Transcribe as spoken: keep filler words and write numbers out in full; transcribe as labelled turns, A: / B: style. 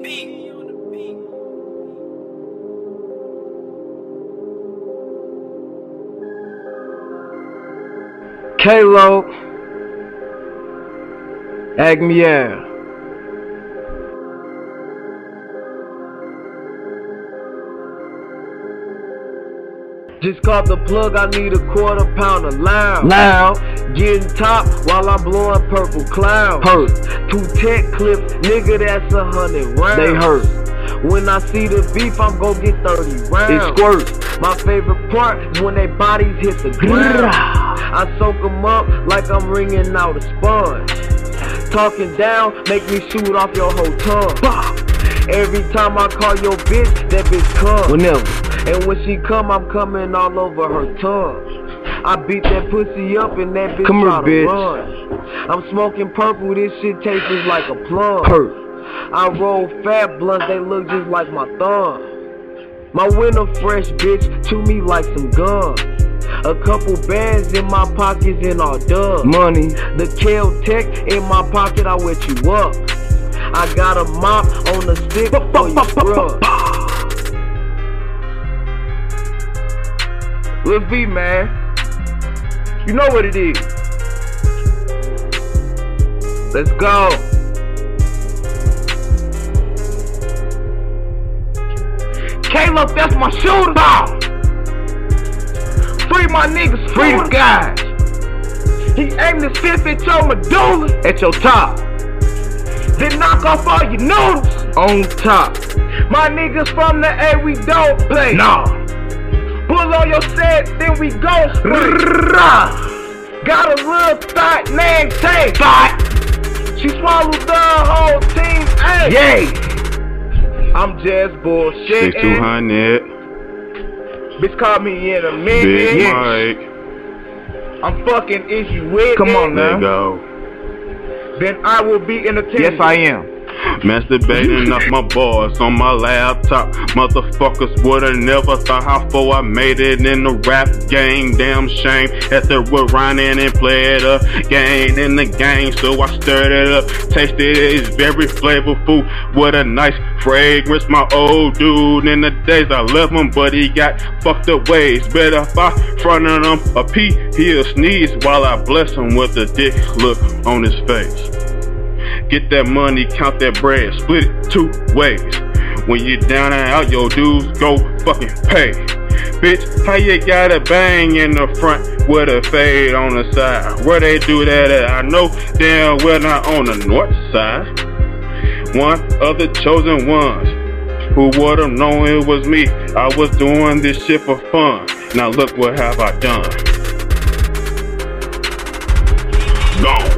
A: K-Lo, Agmiel. Just caught the plug, I need a quarter pounder loud. Loud. Getting top while I'm blowing purple clouds. Hurt. Two tech clips, nigga, that's a hundred rounds. They hurt. When I see the beef, I'm gon' get thirty rounds. It squirts. My favorite part is when they bodies hit the ground. I soak them up like I'm wringing out a sponge. Talking down, make me shoot off your whole tongue. Every time I call your bitch, that bitch come. Whenever. And when she come, I'm coming all over her tongue. I beat that pussy up and that bitch come try here, to bitch. run. I'm smoking purple, this shit tastes like a plum. Hurt. I roll fat blunts, they look just like my thumb. My winter fresh, bitch, chew me like some gum. A couple bands in my pockets and all dub. Money. The Kel Tech in my pocket, I wet you up. I got a mop on the stick for you scrub. Lil V, man, you know what it is. Let's go. K-Lo, that's my shooter. Bow. Free my niggas, free the guys. He aimed his fifth at your medulla, at your top. Then knock off all your noodles on top. My niggas from the A, we don't play. Nah. Pull on your set, then we go. Got a little thought named Tay. Thought. She swallowed the whole team. Ay. Yay. I'm just bullshit.
B: six two hundred.
A: Bitch call me in a minute.
B: Big Mike.
A: I'm fucking is you with
B: Come
A: it?
B: on now. There you go.
A: Then I will be entertained.
B: Yes, I am. Masturbating off my bars on my laptop. Motherfuckers would've never thought how far I made it in the rap game. Damn shame after we're running and played a game in the game. So I stirred it up, tasted it, it's very flavorful with a nice fragrance. My old dude in the days I left him, but he got fucked up ways. Better if I fronted him a pee, he'll sneeze while I bless him with a dick look on his face. Get that money, count that bread, split it two ways. When you down and out, your dudes go fucking pay. Bitch, how you got a bang in the front with a fade on the side? Where they do that at? I know damn well not on the north side. One of the chosen ones who would've known it was me. I was doing this shit for fun. Now look what have I done. Gone.